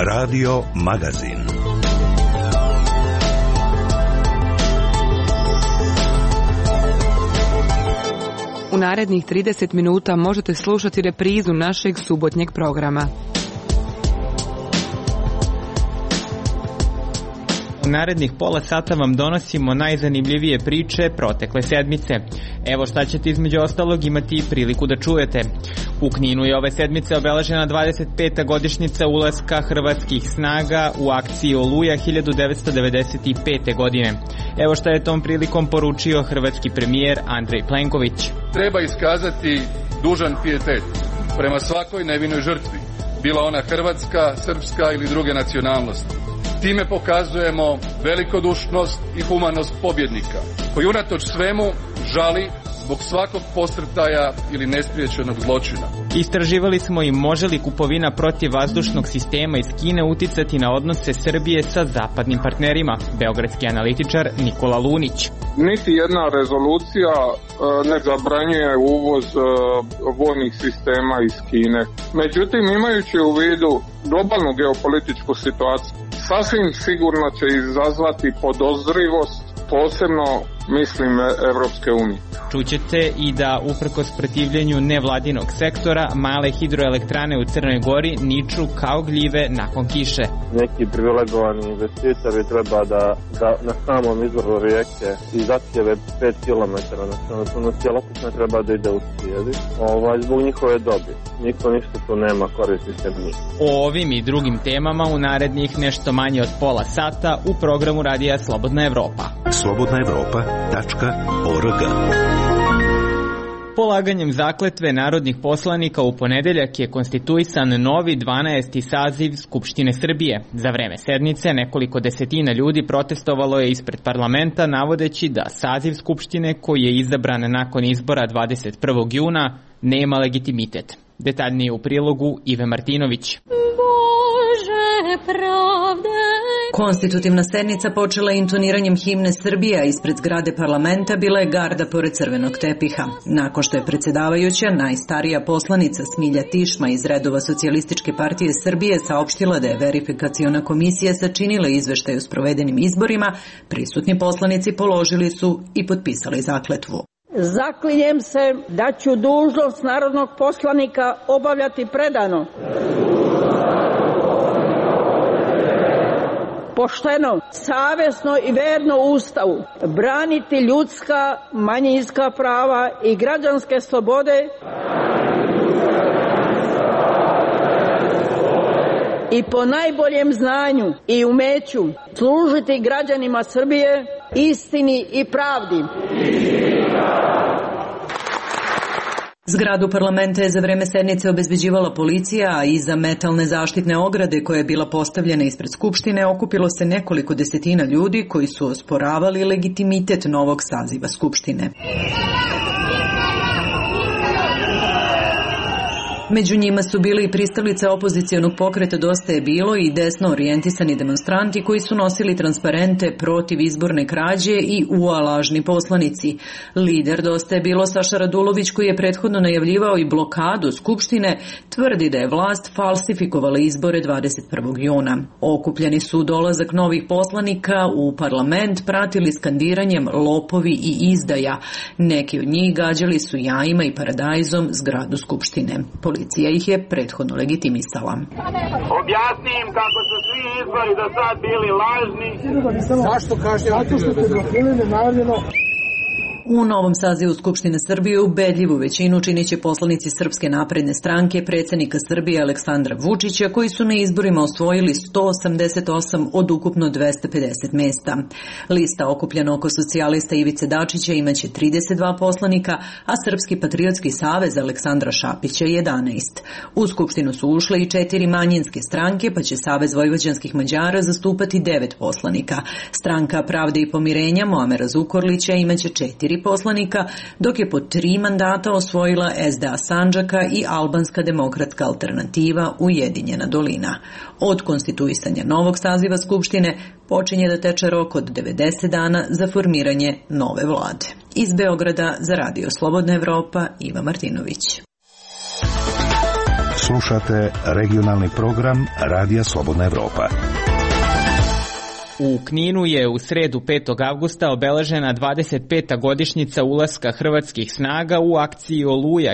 Radio Magazin. U narednih 30 minuta možete slušati reprizu našeg subotnjeg programa. U narednih pola sata vam donosimo najzanimljivije priče protekle sedmice. Evo šta ćete između ostalog imati priliku da čujete. U Kninu je ove sedmice obeležena 25. godišnjica ulaska hrvatskih snaga u akciju Oluja 1995. godine. Evo šta je tom prilikom poručio hrvatski premijer Andrej Plenković. Treba iskazati dužan pijetet prema svakoj nevinoj žrtvi, bila ona hrvatska, srpska ili druge nacionalnosti. Time pokazujemo velikodušnost i humanost pobjednika, koji unatoč svemu žali zbog svakog posrtaja ili nespriječenog zločina. Istraživali smo i može li kupovina protivvazdušnog sistema iz Kine uticati na odnose Srbije sa zapadnim partnerima, beogradski analitičar Nikola Lunić. Niti jedna rezolucija ne zabranjuje uvoz vojnih sistema iz Kine. Međutim, imajući u vidu globalnu geopolitičku situaciju, sasvim sigurno će izazvati podozrivost, posebno mislim Evropske unije. Čućete i da uprkos protivljenju nevladinog sektora, male hidroelektrane u Crnoj Gori niču kao gljive nakon kiše. Neki privilegovani investitori treba da na samom izvoru rijeke i zacijeve 5 km, na cjelokupno treba da ide u cijeli, zbog njihove dobi. Niko ništa tu nema koristi se njih. O ovim i drugim temama u narednih nešto manje od pola sata u programu radija Slobodna Evropa. slobodnaevropa.org. Polaganjem zakletve narodnih poslanika u ponedeljak je konstituisan novi 12. saziv Skupštine Srbije. Za vreme sednice nekoliko desetina ljudi protestovalo je ispred parlamenta navodeći da saziv Skupštine koji je izabran nakon izbora 21. juna nema legitimitet. Detaljnije u prilogu Ive Martinović. Bože pravde. Konstitutivna sednica počela intoniranjem himne Srbije, a ispred zgrade parlamenta bila je garda pored crvenog tepiha. Nakon što je predsjedavajuća, najstarija poslanica Smilja Tišma iz redova Socijalističke partije Srbije saopštila da je verifikaciona komisija sačinila izveštaj o sprovedenim izborima, prisutni poslanici položili su i potpisali zakletvu. Zaklinjem se da ću dužnost narodnog poslanika obavljati predano, pošteno, savjesno i verno Ustavu, braniti ljudska, manjinska prava i građanske slobode i po najboljem znanju i umeću služiti građanima Srbije, istini i pravdi. Zgradu parlamenta je za vreme sednice obezbeđivala policija, a iza metalne zaštitne ograde koja je bila postavljena ispred Skupštine okupilo se nekoliko desetina ljudi koji su osporavali legitimitet novog saziva Skupštine. Među njima su bili i pristalice opozicionog pokreta Dosta je bilo i desno orijentisani demonstranti koji su nosili transparente protiv izborne krađe i UA lažni poslanici. Lider Dosta je bilo Saša Radulović, koji je prethodno najavljivao i blokadu Skupštine, tvrdi da je vlast falsifikovala izbore 21. juna. Okupljeni su dolazak novih poslanika u parlament pratili skandiranjem lopovi i izdaja. Neki od njih gađali su jajima i paradajzom zgradu Skupštine. Policija ih je prethodno legitimisala. Objasnim kako su svi izbori do sad bili lažni. Zašto kažnjavate? Zato što ste blokirali nenajavljeno. U novom sazivu Skupštine Srbije ubedljivu većinu činiće poslanici Srpske napredne stranke predsjednika Srbije Aleksandra Vučića, koji su na izborima osvojili 188 od ukupno 250 mesta. Lista okupljena oko socijalista Ivice Dačića imaće 32 poslanika, a Srpski patriotski savez Aleksandra Šapića 11. U Skupštinu su ušle i 4 manjinske stranke, pa će Savez vojvođanskih Mađara zastupati 9 poslanika. Stranka Pravde i pomirenja Muamera Zukorlića imaće 4 poslanika, dok je po 3 mandata osvojila SDA Sandžaka i Albanska demokratska alternativa Ujedinjena dolina. Od konstituisanja novog saziva Skupštine počinje da teče rok od 90 dana za formiranje nove vlade. Iz Beograda za Radio Slobodna Evropa, Iva Martinović. Slušate regionalni program Radija Slobodna Evropa. U Kninu je u sredu 5. avgusta obeležena 25. godišnjica ulaska hrvatskih snaga u akciji Oluja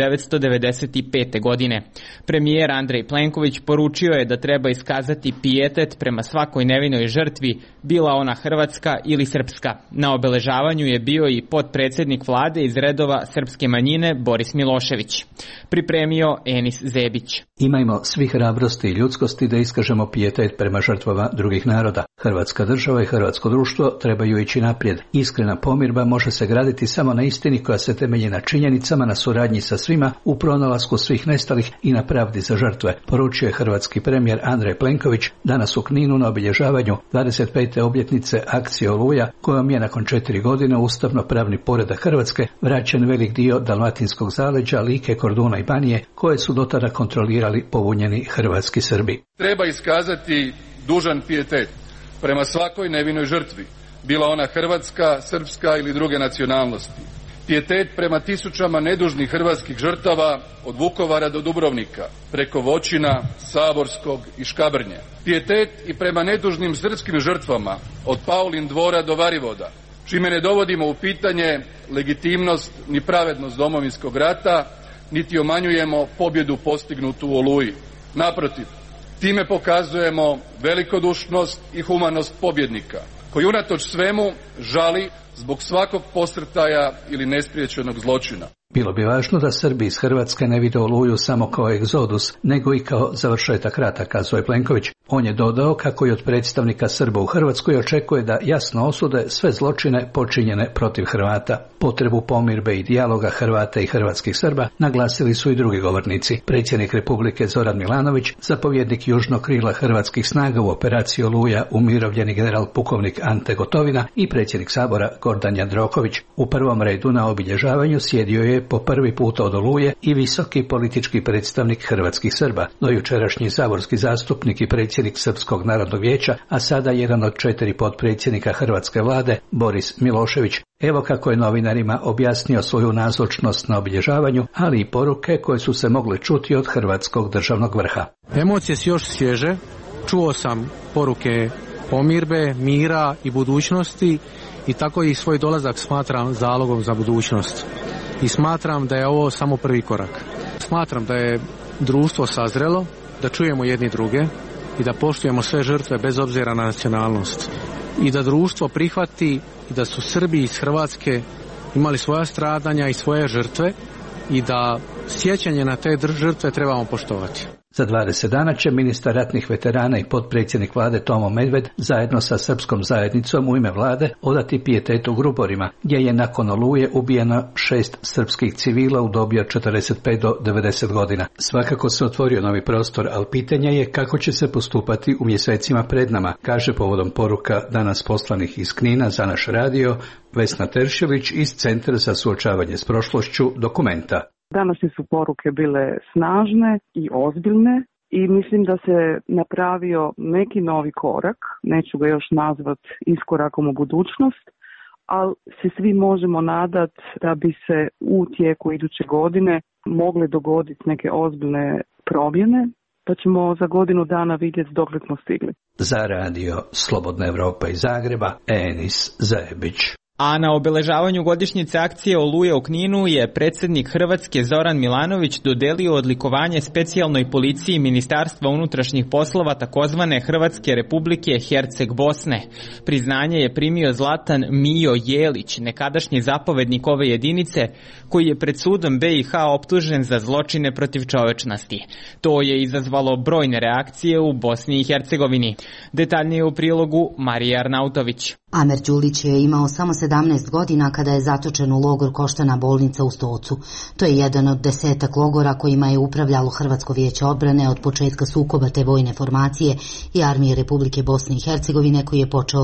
1995. godine. Premijer Andrej Plenković poručio je da treba iskazati pijetet prema svakoj nevinoj žrtvi, bila ona hrvatska ili srpska. Na obeležavanju je bio i potpredsjednik vlade iz redova srpske manjine Boris Milošević. Pripremio Enis Zebić. Imajmo svi hrabrosti i ljudskosti da iskažemo pijetet prema žrtvama drugih naroda. Hrvatska država i hrvatsko društvo trebaju ići naprijed. Iskrena pomirba može se graditi samo na istini koja se temelji na činjenicama, na suradnji sa svima, u pronalasku svih nestalih i na pravdi za žrtve, poručio je hrvatski premijer Andrej Plenković danas u Kninu na obilježavanju 25. obljetnice akcije Oluja, kojom je nakon 4 godine ustavno-pravni poredak Hrvatske vraćen velik dio dalmatinskog zaleđa, Like, Korduna i Banije, koje su do tada kontrolirali pobunjeni hrvatski Srbi. Treba iskazati dužan pijetet prema svakoj nevinoj žrtvi, bila ona hrvatska, srpska ili druge nacionalnosti. Pijetet prema tisućama nedužnih hrvatskih žrtava od Vukovara do Dubrovnika, preko Voćina, Saborskog i Škabrnje. Pijetet i prema nedužnim srpskim žrtvama od Paulin dvora do Varivoda, čime ne dovodimo u pitanje legitimnost ni pravednost Domovinskog rata, niti umanjujemo pobjedu postignutu u Oluji. Naprotiv, time pokazujemo velikodušnost i humanost pobjednika, koji unatoč svemu žali zbog svakog posrtaja ili nespriječenog zločina. Bilo bi važno da Srbi iz Hrvatske ne vide Oluju samo kao egzodus, nego i kao završetak rata, kazao je Plenković. On je dodao kako i od predstavnika Srba u Hrvatskoj očekuje da jasno osude sve zločine počinjene protiv Hrvata. Potrebu pomirbe i dijaloga Hrvata i hrvatskih Srba naglasili su i drugi govornici. Predsjednik Republike Zoran Milanović, zapovjednik južnog krila hrvatskih snaga u operaciji Oluja, umirovljeni general pukovnik Ante Gotovina i predsjednik Sabora Gordan Jandroković. U prvom redu na obilježavanju sjedio je po prvi put od Oluje i visoki politički predstavnik hrvatskih Srba, dojučerašnji saborski zastupnik i predsjednik Srpskog narodnog vijeća, a sada jedan od 4 potpredsjednika hrvatske vlade, Boris Milošević. Evo kako je novinarima objasnio svoju nazočnost na obilježavanju, ali i poruke koje su se mogle čuti od hrvatskog državnog vrha. Emocije su još svježe, čuo sam poruke pomirbe, mira i budućnosti i tako i svoj dolazak smatram zalogom za budućnost. I smatram da je ovo samo prvi korak. Smatram da je društvo sazrelo, da čujemo jedni druge i da poštujemo sve žrtve bez obzira na nacionalnost. I da društvo prihvati i da su Srbi iz Hrvatske imali svoja stradanja i svoje žrtve i da sjećanje na te žrtve trebamo poštovati. Za 20 dana će ministar ratnih veterana i potpredsjednik vlade Tomo Medved zajedno sa srpskom zajednicom u ime vlade odati pijetet u Gruborima, gdje je nakon Oluje ubijeno 6 srpskih civila u dobi od 45 do 90 godina. Svakako se otvorio novi prostor, ali pitanje je kako će se postupati u mjesecima pred nama, kaže povodom poruka danas poslanih iz Knina za naš radio Vesna Teršević iz Centra za suočavanje s prošlošću Dokumenta. Današnje su poruke bile snažne i ozbiljne i mislim da se napravio neki novi korak, neću ga još nazvat iskorakom u budućnost, ali se svi možemo nadat da bi se u tijeku iduće godine mogle dogoditi neke ozbiljne promjene, pa ćemo za godinu dana vidjeti dokle smo stigli. Za radio Slobodna Evropa iz Zagreba, Enis Zebić. A na obeležavanju godišnjice akcije Oluja u Kninu je predsjednik Hrvatske Zoran Milanović dodelio odlikovanje specijalnoj policiji Ministarstva unutrašnjih poslova takozvane Hrvatske Republike Herceg Bosne. Priznanje je primio Zlatan Mijo Jelić, nekadašnji zapovednik ove jedinice, koji je pred sudom BiH optužen za zločine protiv čovečnosti. To je izazvalo brojne reakcije u Bosni i Hercegovini. Detaljnije u prilogu Marija Arnautović. Amer Đulić je imao samo 17 godina kada je zatočen u logor Koštana bolnica u Stocu. To je jedan od 10 logora kojima je upravljalo Hrvatsko vijeće odbrane od početka sukoba te vojne formacije i armije Republike Bosne i Hercegovine koji je počeo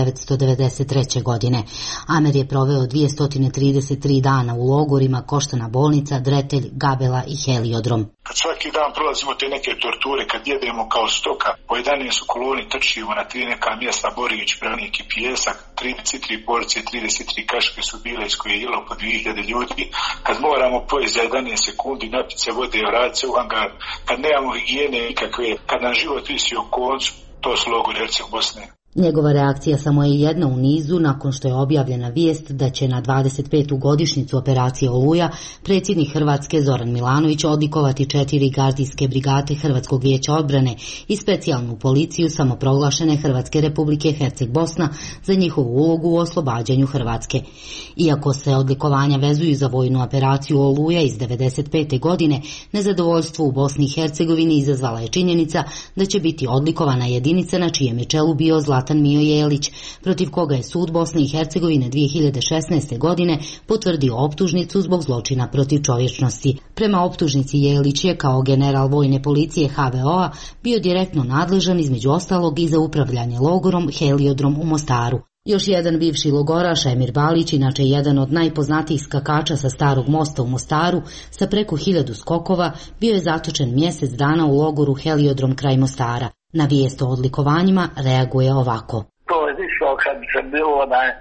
1993. godine. Amer je proveo 233 dana u logorima Koštana bolnica, Dretelj, Gabela i Heliodrom. Kad svaki dan prolazimo te neke torture, kad jedemo kao stoka, po 11 u koloni trčimo na 3 neka mjesta, Borić, Branik i Pije, pljesak, 33 porcije, 33 kaške su bile iz koje je jelo po 2000 ljudi. Kad moramo pojesti za 11 sekundi, napiti se vode, vratiti se u hangar, kad nemamo higijene nikakve, kad nam život visi o koncu, to su logor Herceg Bosne. Njegova reakcija samo je jedna u nizu nakon što je objavljena vijest da će na 25. godišnjicu operacije Oluja predsjednik Hrvatske Zoran Milanović odlikovati 4 gardijske brigade Hrvatskog vijeća odbrane i specijalnu policiju samoproglašene Hrvatske Republike Herceg Bosna za njihovu ulogu u oslobađanju Hrvatske. Iako se odlikovanja vezuju za vojnu operaciju Oluja iz 1995. godine, nezadovoljstvo u Bosni i Hercegovini izazvala je činjenica da će biti odlikovana jedinica na čijem je čelu bio Zlatan Mijo Jelić, protiv koga je sud Bosne i Hercegovine 2016. godine potvrdio optužnicu zbog zločina protiv čovječnosti. Prema optužnici Jelić je kao general vojne policije HVO-a bio direktno nadležan između ostalog i za upravljanje logorom Heliodrom u Mostaru. Još jedan bivši logoraš, Emir Balić, inače jedan od najpoznatijih skakača sa Starog mosta u Mostaru, sa preko 1000 skokova, bio je zatočen mjesec dana u logoru Heliodrom kraj Mostara. Na vijest o odlikovanjima reaguje ovako. To je išlo kad se bilo da je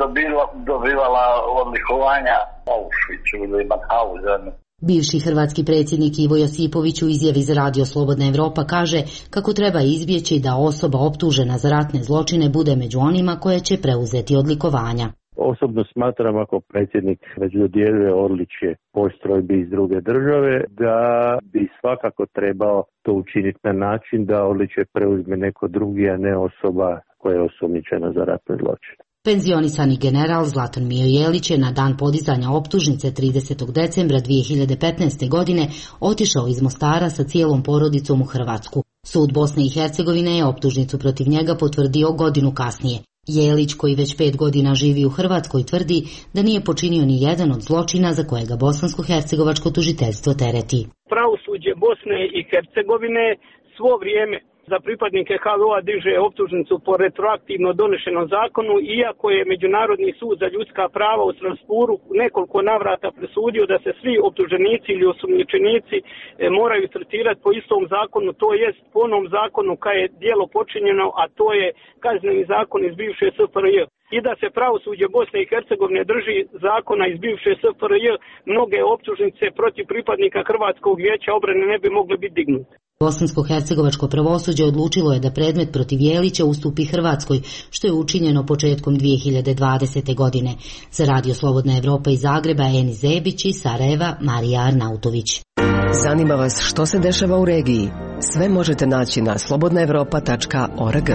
dobivala odlikovanja Auschwitzu ili Mauthausen. Bivši hrvatski predsjednik Ivo Josipović u izjavi za Radio Slobodna Evropa kaže kako treba izbjeći da osoba optužena za ratne zločine bude među onima koje će preuzeti odlikovanja. Osobno smatram, ako predsjednik već dodjeljuje odličje postrojbi iz druge države, da bi svakako trebao to učiniti na način da odličje preuzme neko drugi, a ne osoba koja je osumnjičena za ratne zločine. Penzionisani general Zlatan Mijo Jelić je na dan podizanja optužnice 30. decembra 2015. godine otišao iz Mostara sa cijelom porodicom u Hrvatsku. Sud Bosne i Hercegovine je optužnicu protiv njega potvrdio godinu kasnije. Jelić, koji već 5 godina živi u Hrvatskoj, tvrdi da nije počinio ni jedan od zločina za kojega bosansko-hercegovačko tužiteljstvo tereti. Pravosuđe Bosne i Hercegovine svo vrijeme za pripadnike HVO-a diže optužnicu po retroaktivno donešenom zakonu, iako je Međunarodni sud za ljudska prava u Strasburu nekoliko navrata presudio da se svi optuženici ili osumnjičenici moraju tretirati po istom zakonu, to jest po onom zakonu kad je djelo počinjeno, a to je kazneni zakon iz bivše SFRJ. I da se pravosuđe Bosne i Hercegovine drži zakona iz bivše SFRJ, mnoge optužnice protiv pripadnika Hrvatskog vijeća obrane ne bi mogle biti dignute. Bosansko-hercegovačko pravosuđe odlučilo je da predmet protiv Jelića ustupi Hrvatskoj, što je učinjeno početkom 2020. godine. Za Radio Slobodna Evropa iz Zagreba, Eni Zebić, i Sarajeva, Marija Arnautović. Zanima vas što se dešava u regiji? Sve možete naći na slobodnaevropa.org.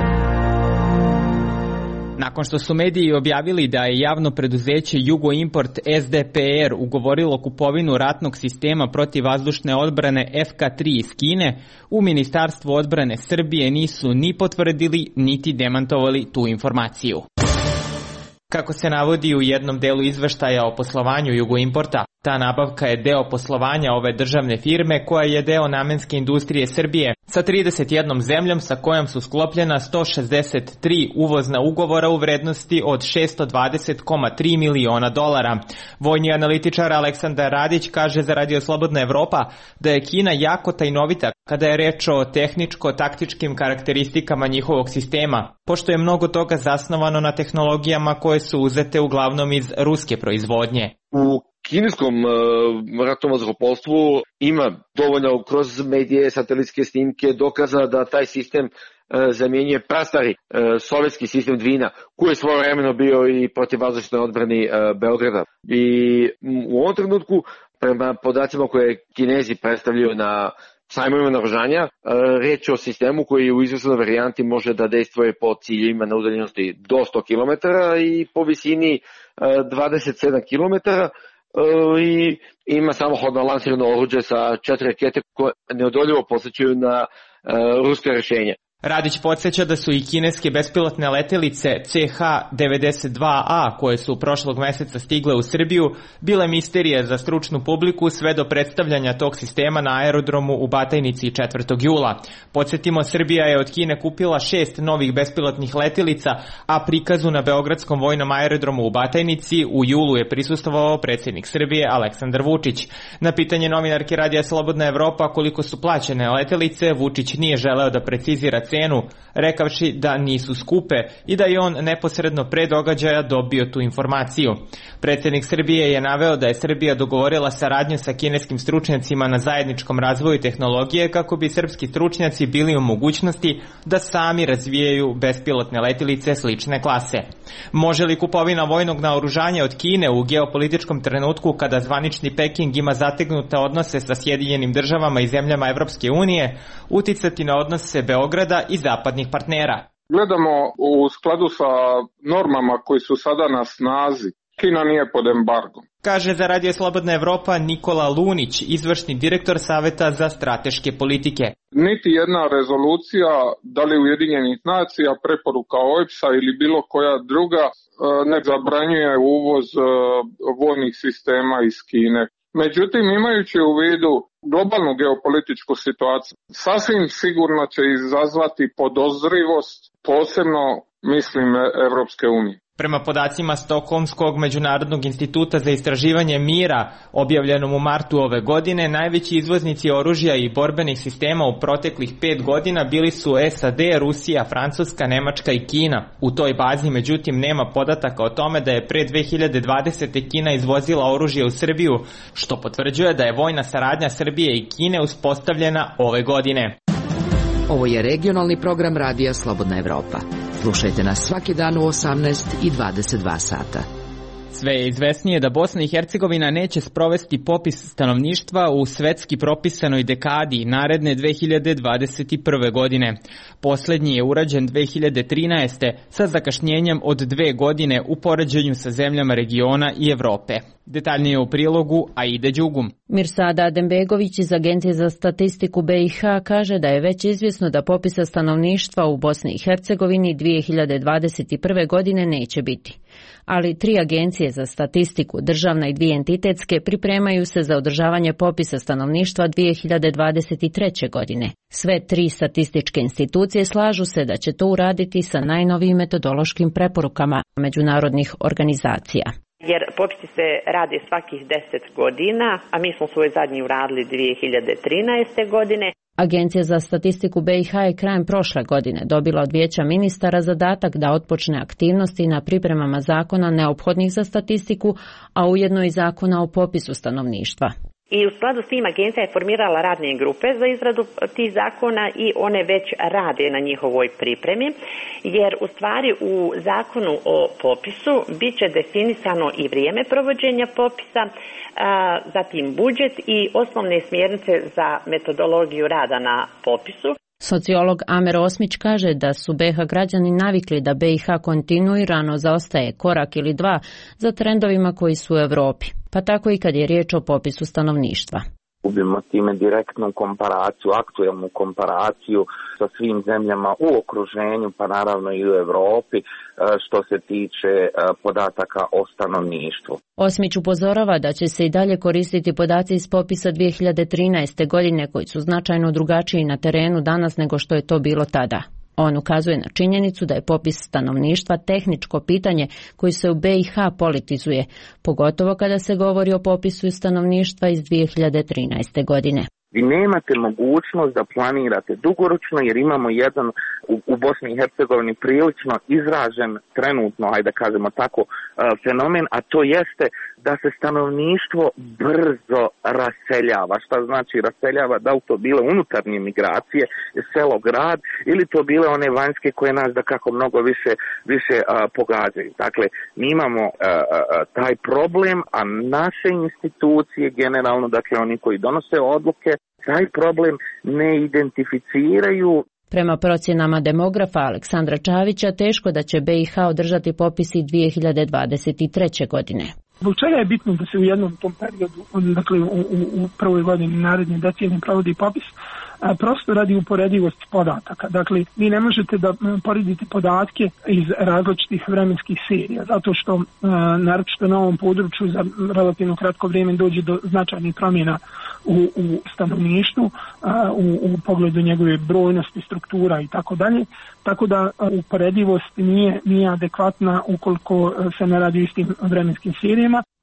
Nakon što su mediji objavili da je javno preduzeće Jugoimport SDPR ugovorilo kupovinu ratnog sistema protivvazdušne odbrane FK3 iz Kine, u Ministarstvu odbrane Srbije nisu ni potvrdili niti demantovali tu informaciju. Kako se navodi u jednom delu izveštaja o poslovanju Jugoimporta, ta nabavka je deo poslovanja ove državne firme koja je deo namenske industrije Srbije sa 31 zemljom sa kojom su sklopljena 163 uvozna ugovora u vrednosti od $620,3 miliona. Vojni analitičar Aleksandar Radić kaže za Radio Slobodna Evropa da je Kina jako tajnovita kada je reč o tehničko-taktičkim karakteristikama njihovog sistema, pošto je mnogo toga zasnovano na tehnologijama koje su uzete uglavnom iz ruske proizvodnje. U kineskom ratnom vazduhoplovstvu ima dovoljno kroz medije, satelitske snimke dokaza da taj sistem zamjenjuje prastari sovjetski sistem Dvina, koji je svojevremeno bio i protivvazdušnoj odbrani Beograda. I u ovom trenutku, prema podacima koje Kinezi predstavljaju na sajmovima naoružanja, reč je o sistemu koji u izvesnoj varijanti može da dejstvuje po ciljevima na udaljenosti do 100 km i po visini 27 km i ima samohodno lansirano oruđe sa 4 rakete koje neodoljivo podsjećaju na ruska rješenja. Radić podsjeća da su i kineske bespilotne letelice CH-92A koje su prošlog mjeseca stigle u Srbiju bile misterije za stručnu publiku sve do predstavljanja tog sistema na aerodromu u Batajnici 4. jula. Podsjetimo, Srbija je od Kine kupila 6 novih bespilotnih letelica, a prikazu na Beogradskom vojnom aerodromu u Batajnici u julu je prisustvovao predsjednik Srbije Aleksandar Vučić. Na pitanje novinarke Radija Slobodna Evropa koliko su plaćene letelice, Vučić nije želeo da precizira cenu, rekavši da nisu skupe i da je on neposredno pre događaja dobio tu informaciju. Predsjednik Srbije je naveo da je Srbija dogovorila saradnju sa kineskim stručnjacima na zajedničkom razvoju tehnologije kako bi srpski stručnjaci bili u mogućnosti da sami razvijaju bespilotne letilice slične klase. Može li kupovina vojnog naoružanja od Kine u geopolitičkom trenutku kada zvanični Peking ima zategnute odnose sa Sjedinjenim državama i zemljama Evropske unije uticati na odnose Beograda i zapadnih partnera? Gledamo u skladu sa normama koji su sada na snazi. Kina nije pod embargom. Kaže za Radio Slobodna Evropa Nikola Lunić, izvršni direktor Saveta za strateške politike. Niti jedna rezolucija, da li Ujedinjenih nacija, preporuka OEBS-a ili bilo koja druga, ne zabranjuje uvoz vojnih sistema iz Kine. Međutim, imajući u vidu globalnu geopolitičku situaciju, sasvim sigurno će izazvati podozrivost, posebno mislim Evropske unije. Prema podacima Stokholmskog međunarodnog instituta za istraživanje mira, objavljenom u martu ove godine, najveći izvoznici oružja i borbenih sistema u proteklih 5 godina bili su SAD, Rusija, Francuska, Nemačka i Kina. U toj bazi, međutim, nema podataka o tome da je pre 2020. Kina izvozila oružje u Srbiju, što potvrđuje da je vojna saradnja Srbije i Kine uspostavljena ove godine. Ovo je regionalni program Radija Slobodna Evropa. Slušajte nas svaki dan u 18 i 22 sata. Sve je izvesnije da Bosna i Hercegovina neće sprovesti popis stanovništva u svetski propisanoj dekadi naredne 2021. godine. Poslednji je urađen 2013. sa zakašnjenjem od 2 godine u poređenju sa zemljama regiona i Evrope. Detaljnije u prilogu Aide Đugum. Mirsada Adembegović iz Agencije za statistiku BiH kaže da je već izvjesno da popisa stanovništva u Bosni i Hercegovini 2021. godine neće biti. Ali 3 agencije za statistiku, državna i 2 entitetske, pripremaju se za održavanje popisa stanovništva 2023. godine. Sve 3 statističke institucije slažu se da će to uraditi sa najnovijim metodološkim preporukama međunarodnih organizacija. Jer popisi se rade svakih 10 godina, a mi smo svoj zadnji uradili 2013. godine. Agencija za statistiku BiH je krajem prošle godine dobila od Vijeća ministara zadatak da otpočne aktivnosti na pripremama zakona neophodnih za statistiku, a ujedno i zakona o popisu stanovništva. I u skladu s tim agencija je formirala radne grupe za izradu tih zakona i one već rade na njihovoj pripremi, jer u stvari u zakonu o popisu bit će definisano i vrijeme provođenja popisa, zatim budžet i osnovne smjernice za metodologiju rada na popisu. Sociolog Amer Osmić kaže da su BiH građani navikli da BiH kontinuirano zaostaje korak ili 2 za trendovima koji su u Evropi, pa tako i kad je riječ o popisu stanovništva. Gubimo time direktnu komparaciju, aktuelnu komparaciju sa svim zemljama u okruženju, pa naravno i u Evropi, što se tiče podataka o stanovništvu. Osmić upozorava da će se i dalje koristiti podaci iz popisa 2013. godine koji su značajno drugačiji na terenu danas nego što je to bilo tada. On ukazuje na činjenicu da je popis stanovništva tehničko pitanje koji se u BiH politizuje, pogotovo kada se govori o popisu stanovništva iz 2013. godine. Vi nemate mogućnost da planirate dugoročno jer imamo jedan u Bosni i Hercegovini prilično izražen trenutno, ajde da kažemo tako, fenomen, a to jeste da se stanovništvo brzo raseljava. Šta znači raseljava? Da li to bile unutarnje migracije, selo, grad, ili to bile one vanjske koje nas da kako mnogo više pogađaju. Dakle, mi imamo taj problem, a naše institucije generalno, dakle oni koji donose odluke, taj problem ne identificiraju. Prema procjenama demografa Aleksandra Čavića, teško da će BiH održati popisi 2023. godine. Zbog čega je bitno da se u jednom tom periodu, dakle u prvoj godini naredne decenije provodi popis? Prosto radi uporedivosti podataka. Dakle, vi ne možete da poredite podatke iz različitih vremenskih serija, zato što naročito na ovom području za relativno kratko vrijeme dođe do značajnih promjena u stanovništvu, u pogledu njegove brojnosti, struktura i tako dalje. Tako da uporedivost nije adekvatna ukoliko se ne radi o istim vremenskim serijama.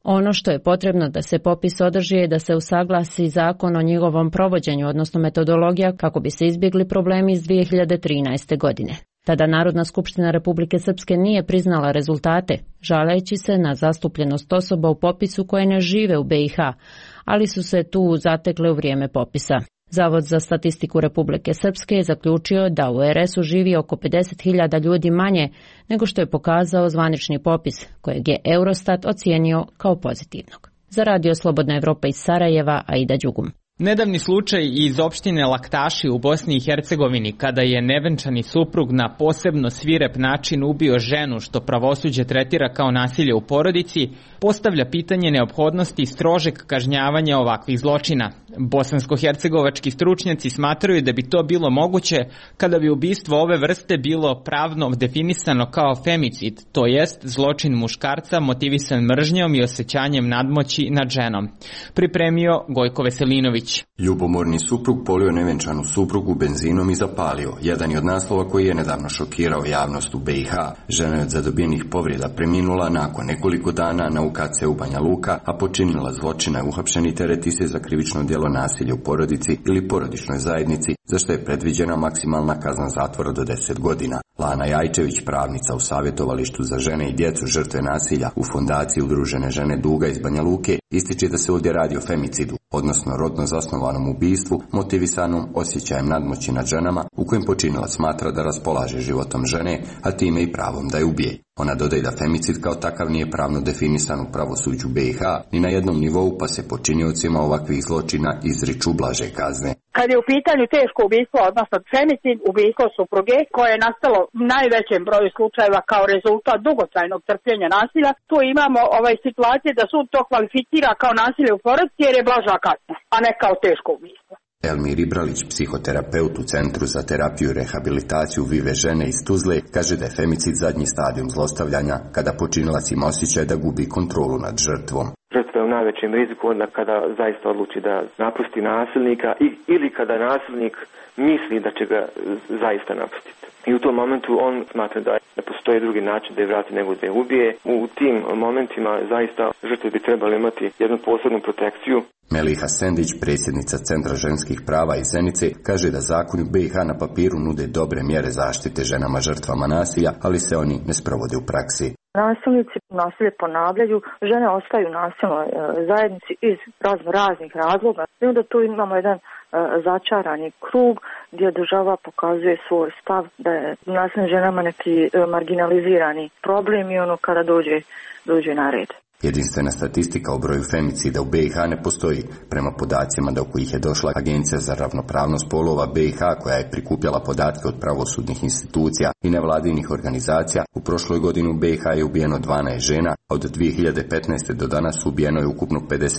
Ono što je potrebno da se popis održi je da se usaglasi zakon o njegovom provođenju, odnosno metodologija, kako bi se izbjegli problemi iz 2013. godine. Tada Narodna skupština Republike Srpske nije priznala rezultate, žaleći se na zastupljenost osoba u popisu koje ne žive u BiH, ali su se tu zatekle u vrijeme popisa. Zavod za statistiku Republike Srpske je zaključio da u RS-u živi oko 50.000 ljudi manje nego što je pokazao zvanični popis, kojeg je Eurostat ocijenio kao pozitivnog. Za Radio Slobodna Evropa iz Sarajeva, Aida Đugum. Nedavni slučaj iz opštine Laktaši u Bosni i Hercegovini, kada je nevenčani suprug na posebno svirep način ubio ženu, što pravosuđe tretira kao nasilje u porodici, postavlja pitanje neophodnosti strožeg kažnjavanja ovakvih zločina. Bosansko-hercegovački stručnjaci smatraju da bi to bilo moguće kada bi ubistvo ove vrste bilo pravno definisano kao femicid, to jest zločin muškarca motivisan mržnjom i osjećanjem nadmoći nad ženom. Pripremio Gojko Veselinović. Ljubomorni suprug polio nevenčanu suprugu benzinom i zapalio. Jedan je od naslova koji je nedavno šokirao javnost u BiH. Žena je od zadobijenih povreda preminula nakon nekoliko dana na UKC u Banja Luka, a počinila zločina je uhapšen i tereti se za krivično djelo nasilja u porodici ili porodičnoj zajednici, za što je predviđena maksimalna kazna zatvora do 10 godina. Lana Jajčević, pravnica u savjetovalištu za žene i djecu žrtve nasilja u fondaciji Udružene žene Duga iz Banja Luke, ističe da se ovdje radi o femicidu, odnosno rodno zasnovanom ubistvu, motivisanom osjećajem nadmoći nad ženama, u kojem počinilac smatra da raspolaže životom žene, a time i pravom da je ubije. Ona dodaje da femicid kao takav nije pravno definisan u pravosuđu BiH ni na jednom nivou, pa se počiniocima ovakvih zločina izriču blaže kazne. Kad je u pitanju teško ubistvo, odnosno femicid, ubistvo supruge, koje je nastalo u najvećem broju slučajeva kao rezultat dugotrajnog trpljenja nasilja, tu imamo situacije da sud to kvalificira kao nasilje u porodici jer je blaža kazna, a ne kao teško ubistvo. Elmir Ibralić, psihoterapeut u Centru za terapiju i rehabilitaciju Vive žene iz Tuzle, kaže da je femicid zadnji stadijum zlostavljanja, kada počinilac ima osjećaj da gubi kontrolu nad žrtvom. Žrtva je u najvećem riziku onda kada zaista odluči da napusti nasilnika ili kada nasilnik misli da će ga zaista napustiti. I u tom momentu on smatra da postoji drugi način da je vrati nego da je ubije. U tim momentima zaista žrtve bi trebali imati jednu posebnu protekciju. Meliha Sendić, predsjednica Centra ženskih prava iz Zenice, kaže da zakoni u BiH na papiru nude dobre mjere zaštite ženama žrtvama nasilja, ali se oni ne sprovode u praksi. Nasilnici nasilje ponavljaju, žene ostaju u nasilnoj zajednici iz raznih razloga. I onda tu imamo jedan začarani krug gdje država pokazuje svoj stav da je nasilnim ženama neki marginalizirani problem i ono kada dođe na red. Jedinstvena statistika o broju femicida u BiH ne postoji. Prema podacima do kojih je došla Agencija za ravnopravnost spolova BiH, koja je prikupljala podatke od pravosudnih institucija i nevladinih organizacija, u prošloj godini u BiH je ubijeno 12 žena, a od 2015. do danas ubijeno je ukupno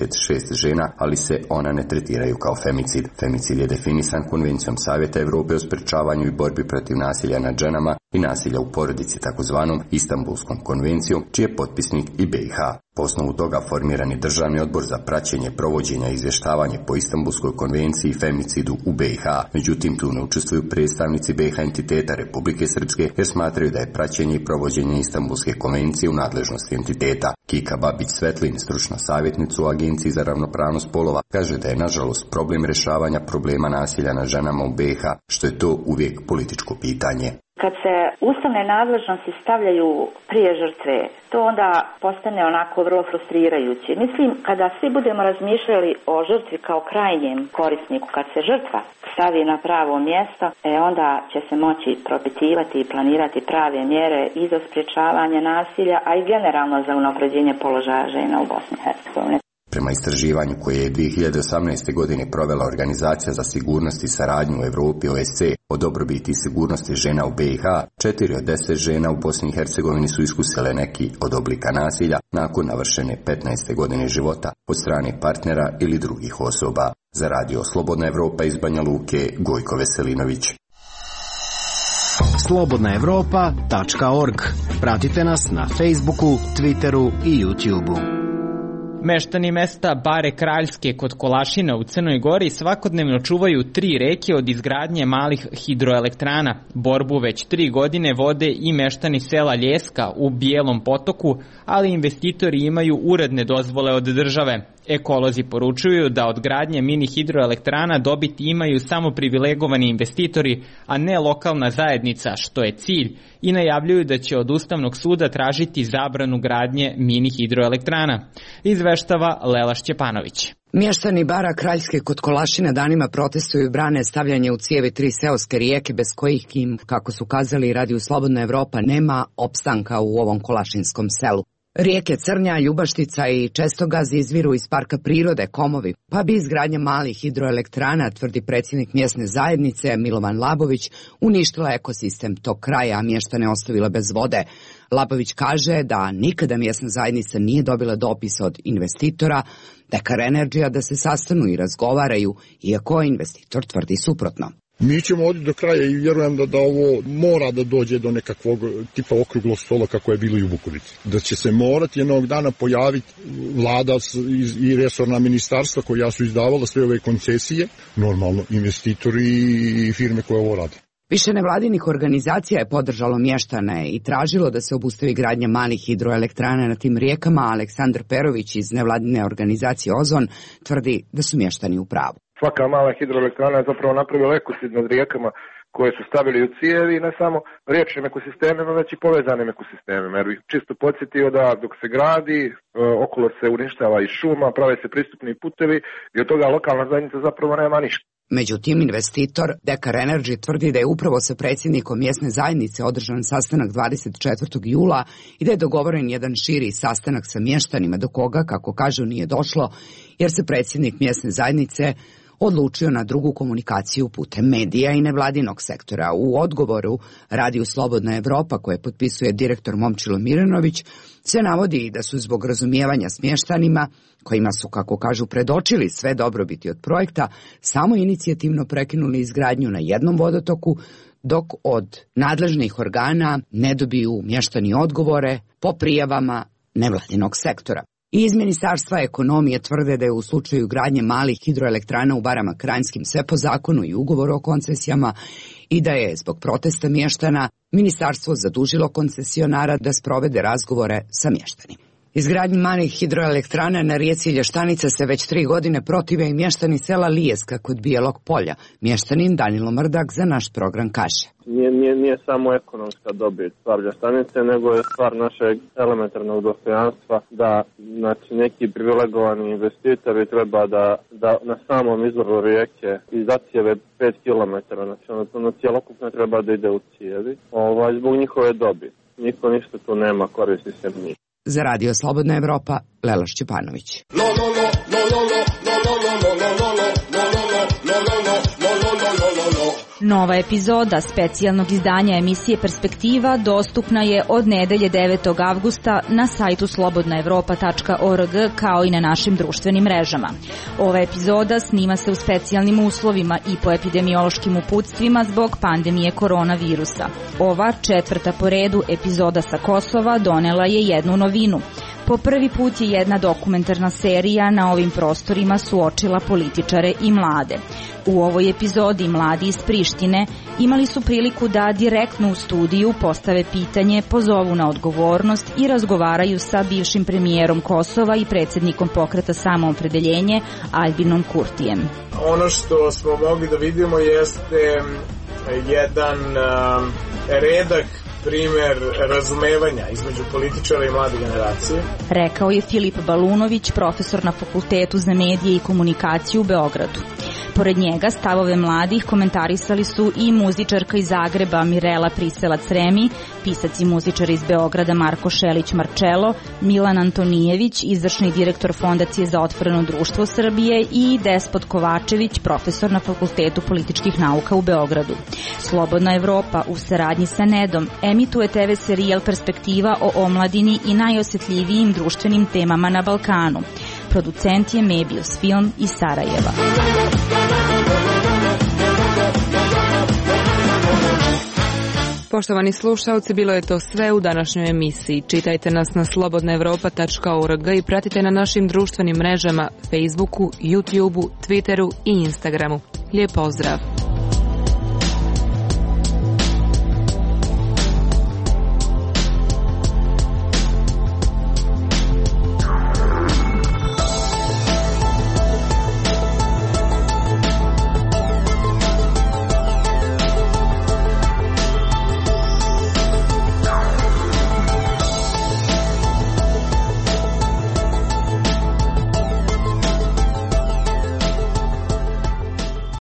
56 žena, ali se ona ne tretiraju kao femicid. Femicid je definisan Konvencijom Savjeta Europe o sprečavanju i borbi protiv nasilja nad ženama i nasilja u porodici, takozvanom Istanbulskom konvencijom, čiji je potpisnik i BiH. Po osnovu toga formiran je Državni odbor za praćenje provođenja i izvještavanje po Istanbulskoj konvenciji i femicidu u BiH. Međutim, tu ne učestvuju predstavnici BiH entiteta Republike Srpske, jer smatraju da je praćenje i provođenje Istanbulske konvencije u nadležnosti entiteta. Kika Babić-Svetlin, stručna savjetnica u Agenciji za ravnopravnost spolova, kaže da je nažalost problem rješavanja problema nasilja nad ženama u BiH, što je to uvijek političko pitanje. Kad se ustavne nadležnosti stavljaju prije žrtve, to onda postane onako vrlo frustrirajuće. Mislim, kada svi budemo razmišljali o žrtvi kao krajnjem korisniku, kad se žrtva stavi na pravo mjesto, onda će se moći propitivati i planirati prave mjere i za sprječavanje nasilja, a i generalno za unapređenje položaja žena u Bosni i Hercegovini. Prema istraživanju koje je 2018. godine provela Organizacija za sigurnost i saradnju u Europi OSC o dobrobiti i sigurnosti žena u BiH, 4 od 10 žena u Bosni i Hercegovini su iskusile neki od oblika nasilja nakon navršene 15. godine života od strane partnera ili drugih osoba. Za Radio Slobodna Evropa iz Banja Luke, Gojko Veselinović. slobodnaevropa.org. Pratite nas na Facebooku, Twitteru i YouTubeu. Meštani mesta Bare Kraljske kod Kolašina u Crnoj Gori svakodnevno čuvaju 3 reke od izgradnje malih hidroelektrana. Borbu već 3 godine vode i meštani sela Ljeska u Bijelom potoku, ali investitori imaju uredne dozvole od države. Ekolozi poručuju da od gradnje mini hidroelektrana dobiti imaju samo privilegovani investitori, a ne lokalna zajednica, što je cilj, i najavljuju da će od Ustavnog suda tražiti zabranu gradnje mini hidroelektrana. Izveštava Lela Šćepanović. Mještani Bara Kraljske kod Kolašina danima protestuju i brane stavljanje u cijevi 3 seoske rijeke bez kojih im, kako su kazali Radio Slobodna Evropa, nema opstanka u ovom kolašinskom selu. Rijeke Crnja, Ljubaštica i Čestogaz izviru iz parka prirode Komovi, pa bi izgradnja malih hidroelektrana, tvrdi predsjednik mjesne zajednice Milovan Labović, uništila ekosistem tog kraja, a mještane ostavila bez vode. Labović kaže da nikada mjesna zajednica nije dobila dopis od investitora Dekar Energy da se sastanu i razgovaraju, iako investitor tvrdi suprotno. Mi ćemo oditi do kraja i vjerujem da ovo mora da dođe do nekakvog tipa okruglog stola kako je bilo i u Bukovici. Da će se morati jednog dana pojaviti vlada i resorna ministarstva koja su izdavala sve ove koncesije, normalno investitori i firme koje ovo rade. Više nevladinih organizacija je podržalo mještane i tražilo da se obustavi gradnja malih hidroelektrana na tim rijekama. Aleksandar Perović iz nevladine organizacije Ozon tvrdi da su mještani u pravu. Svaka mala hidroelektrana je zapravo napravila ekosistem nad rijekama koje su stavili u cijevi i ne samo riječnim ekosistemima, već i povezanim ekosistemima. Jer bih čisto podsjetio da dok se gradi, okolo se uništava i šuma, prave se pristupni putevi i od toga lokalna zajednica zapravo nema ništa. Međutim, investitor Dekar Energy tvrdi da je upravo sa predsjednikom mjesne zajednice održan sastanak 24. jula i da je dogovoren jedan širi sastanak sa mještanima do koga, kako kažu, nije došlo, jer se predsjednik mjesne zajednice odlučio na drugu komunikaciju putem medija i nevladinog sektora. U odgovoru Radio Slobodna Evropa, koje potpisuje direktor Momčilo Miranović, se navodi da su zbog razumijevanja s mještanima, kojima su, kako kažu, predočili sve dobrobiti od projekta, samo inicijativno prekinuli izgradnju na jednom vodotoku, dok od nadležnih organa ne dobiju mještani odgovore po prijavama nevladinog sektora. I iz Ministarstva ekonomije tvrde da je u slučaju gradnje malih hidroelektrana u Barama Kranjskim sve po zakonu i ugovoru o koncesijama i da je zbog protesta mještana ministarstvo zadužilo koncesionara da sprovede razgovore sa mještanima. Izgradnji malih hidroelektrana na rijeci Lještanica se već 3 godine protive i mještani sela Lijeska kod Bijelog polja. Mještanin Danilo Mrdak za naš program kaže. Nije samo ekonomska dobit stvar Ljestanice, nego je stvar našeg elementarnog dostojanstva da neki privilegovani investitori treba da na samom izvoru rijeke iz zacijeve 5 km, na cjelokupno treba da ide u cijevi, zbog njihove dobiti. Niko ništa tu nema, koristi se njih. Za Radio Slobodna Evropa, Lela Šćepanović. Nova epizoda specijalnog izdanja emisije Perspektiva dostupna je od nedelje 9. avgusta na sajtu slobodnaevropa.org kao i na našim društvenim mrežama. Ova epizoda snima se u specijalnim uslovima i po epidemiološkim uputstvima zbog pandemije koronavirusa. Ova 4. po redu epizoda sa Kosova donela je jednu novinu. Po prvi put je jedna dokumentarna serija na ovim prostorima suočila političare i mlade. U ovoj epizodi mladi iz Prištine imali su priliku da direktno u studiju postave pitanje, pozovu na odgovornost i razgovaraju sa bivšim premijerom Kosova i predsjednikom pokreta Samoopredeljenje Albinom Kurtijem. Ono što smo mogli da vidimo jeste jedan redak primer razumevanja između političara i mlade generacije. Rekao je Filip Balunović, profesor na Fakultetu za medije i komunikaciju u Beogradu. Pored njega stavove mladih komentarisali su i muzičarka iz Zagreba Mirela Priselac-Remi, pisac i muzičar iz Beograda Marko Šelić-Marčelo, Milan Antonijević, izvršni direktor Fondacije za otvoreno društvo Srbije i Despot Kovačević, profesor na Fakultetu političkih nauka u Beogradu. Slobodna Evropa u saradnji sa Nedom emituje TV serijal Perspektiva o omladini i najosjetljivijim društvenim temama na Balkanu. Producent je Mebius Film iz Sarajeva. Poštovani slušalci, bilo je to sve u današnjoj emisiji. Čitajte nas na slobodnaevropa.org i pratite na našim društvenim mrežama Facebooku, YouTubeu, Twitteru i Instagramu. Lijep pozdrav!